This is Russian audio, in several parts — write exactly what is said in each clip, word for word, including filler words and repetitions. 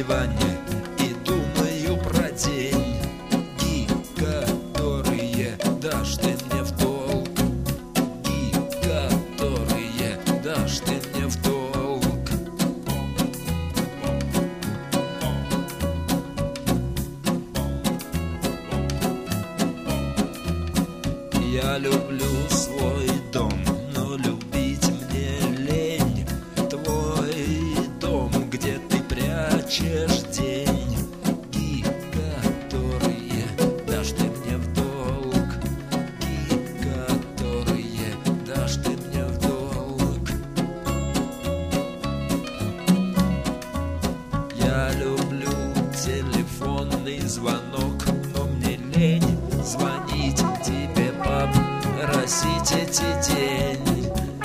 диване и думаю про деньги, которые дашь ты мне в долг, и которые дашь ты мне в долг. Я люблю свой дом, но любить мне лень. Твой дом, где ты прячешь деньги, которые дашь ты мне в долг, и которые дашь ты мне в долг. Я люблю телефонный звонок, но мне лень звонить тебе, попросить эти деньги,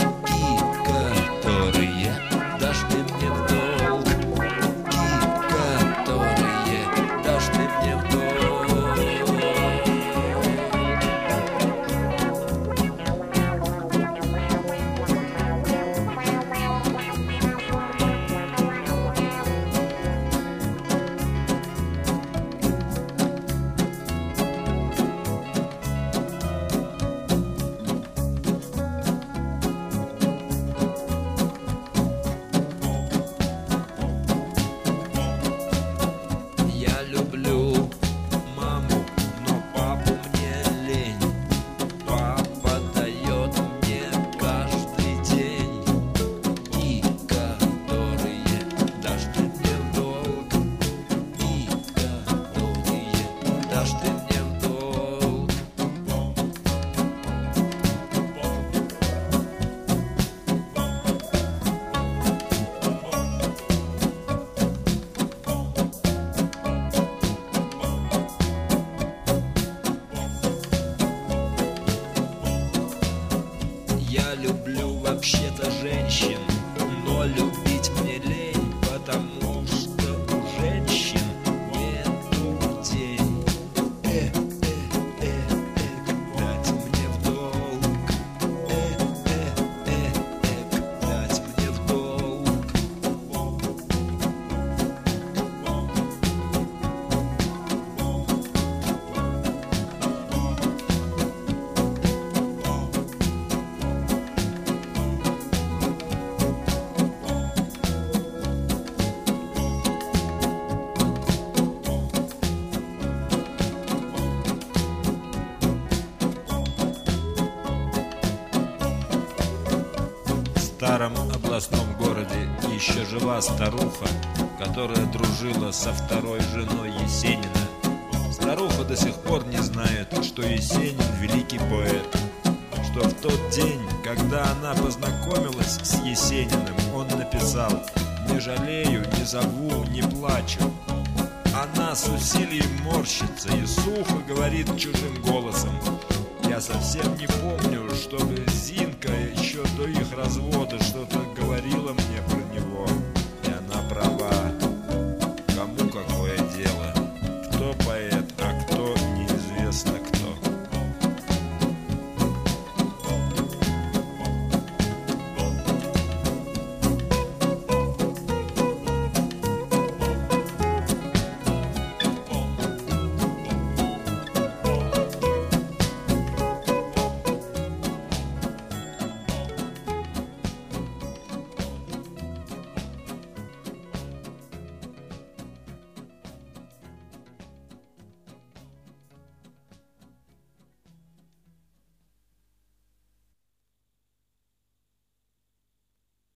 которые дашь ты мне в долг, и которые дашь ты мне в долг. Я люблю маму, но папу мне лень. Папа дает мне каждый день, и которые дашь ты мне в долг, и которые дашь ты мне в долг. Я люблю вообще-то женщин, но любить мне лень, потому что у женщин нету денег. Э, э, э, э, дать мне в долг. Э, э, э, э, дать мне в долг. В старом областном городе еще жила старуха, которая дружила со второй женой Есенина. Старуха до сих пор не знает, что Есенин великий поэт, что в тот день, когда она познакомилась с Есениным, он написал: «Не жалею, не зову, не плачу». Она с усилием морщится и сухо говорит чужим голосом: «Я совсем не помню, чтобы Зинка еще до их развода что-то говорила мне про